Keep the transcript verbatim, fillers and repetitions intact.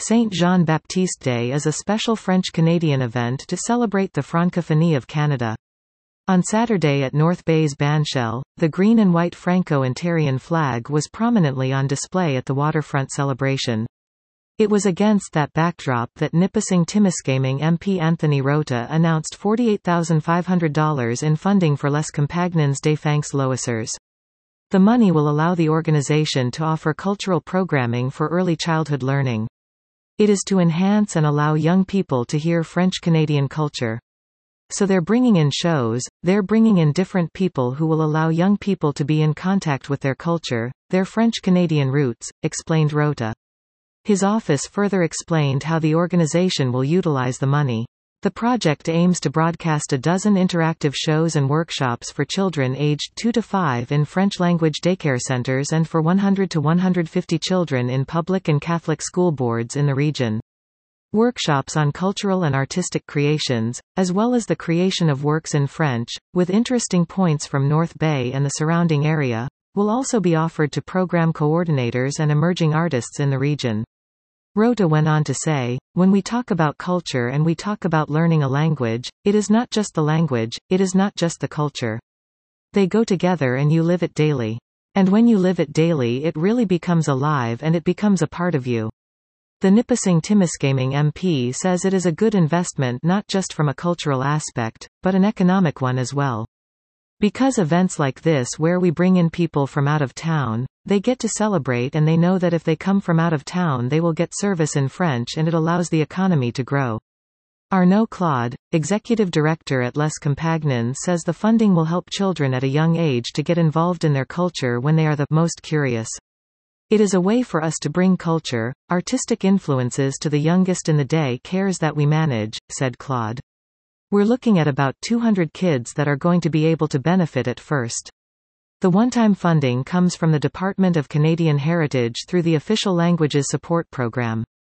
Saint Jean-Baptiste Day is a special French-Canadian event to celebrate the Francophonie of Canada. On Saturday at North Bay's Bandshell, the green and white Franco-Ontarian flag was prominently on display at the waterfront celebration. It was against that backdrop that Nipissing-Timiskaming M P Anthony Rota announced forty-eight thousand five hundred dollars in funding for Les Compagnons Défunts Loisirs. The money will allow the organization to offer cultural programming for early childhood learning. It is to enhance and allow young people to hear French-Canadian culture. So they're bringing in shows, they're bringing in different people who will allow young people to be in contact with their culture, their French-Canadian roots, explained Rota. His office further explained how the organization will utilize the money. The project aims to broadcast a dozen interactive shows and workshops for children aged two to five in French-language daycare centers and for one hundred to one hundred fifty children in public and Catholic school boards in the region. Workshops on cultural and artistic creations, as well as the creation of works in French, with interesting points from North Bay and the surrounding area, will also be offered to program coordinators and emerging artists in the region. Rota went on to say, when we talk about culture and we talk about learning a language, it is not just the language, it is not just the culture. They go together and you live it daily. And when you live it daily it really becomes alive and it becomes a part of you. The Nipissing-Timiskaming M P says it is a good investment not just from a cultural aspect, but an economic one as well. Because events like this where we bring in people from out of town, they get to celebrate and they know that if they come from out of town they will get service in French and it allows the economy to grow. Arnaud Claude, executive director at Les Compagnons, says the funding will help children at a young age to get involved in their culture when they are the most curious. It is a way for us to bring culture, artistic influences to the youngest in the day cares that we manage, said Claude. We're looking at about two hundred kids that are going to be able to benefit at first. The one-time funding comes from the Department of Canadian Heritage through the Official Languages Support Program.